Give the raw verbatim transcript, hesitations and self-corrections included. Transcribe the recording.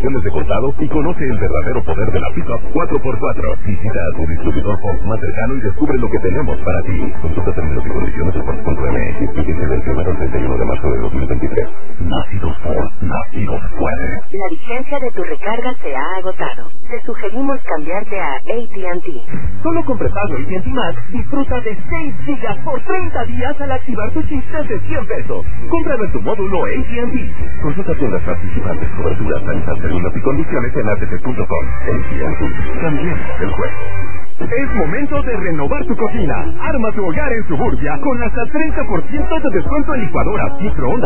opciones de contado y conoce el verdadero poder de la pick-up cuatro por cuatro. Visita a tu distribuidor Ford más cercano y descubre lo que tenemos para ti. Consulta términos y condiciones en Ford punto M X. Fíjense del primero al treinta y uno de marzo de dos mil veintitrés. Nacido Ford, nacido puede. La vigencia de tu recarga se ha agotado. Te sugerimos cambiarte a A T and T. Solo con prepago A T and T Max disfruta de seis gigas por treinta días al activar tus chistes de cien pesos. Cómpralo en tu módulo A T and T. Consulta tiendas participantes, coberturas, tarifas, términos y condiciones en A T T punto com. A T and T. Cambiemos el juego. Es momento de renovar tu cocina. Arma tu hogar en Suburbia con hasta treinta por ciento de descuento en licuadoras, microondas,